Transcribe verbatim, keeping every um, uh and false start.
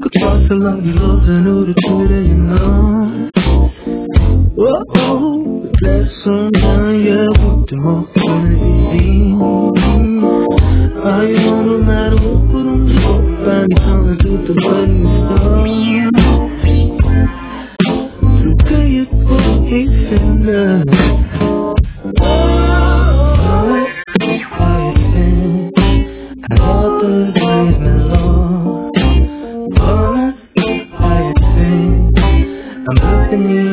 Barcelona venuto pure io no. Oh oh, adesso non è l'ultimo lunedì. I wanna matter what I'm pensando tutto quello che sto. Tu che io puoi essere. Oh, I think I got the dream alone. I'm looking